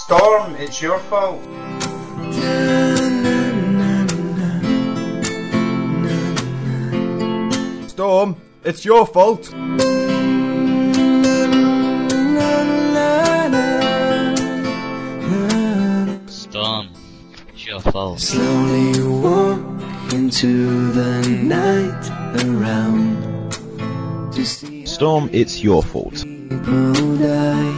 Storm, it's your fault. Storm, it's your fault. Storm, it's your fault. Slowly walk into the night around to see Storm, it's your fault. people die.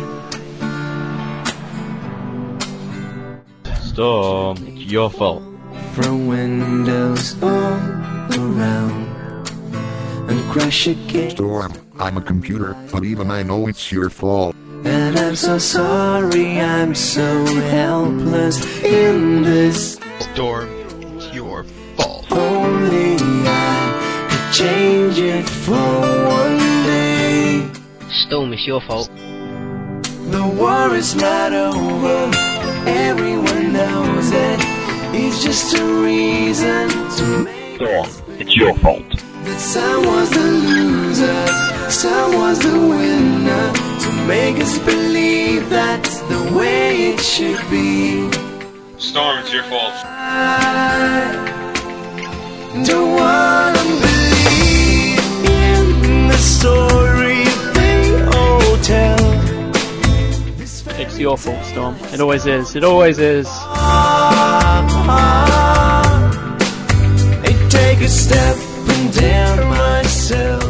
Storm, it's your fault. From windows all around and crash again. Storm, I'm a computer, but even I know it's your fault. And I'm so sorry, I'm so helpless in this. Storm, it's your fault. Only I could change it for one day. Storm, it's your fault. The war is not over, everyone knows it. It's just a reason to make Storm, it's your fault. that some was the loser, some was the winner. To make us believe that's the way it should be. Storm, it's your fault. I don't wanna believe in the story they all tell. It's your fault, Storm. It always is. It always is. I take a step and down myself.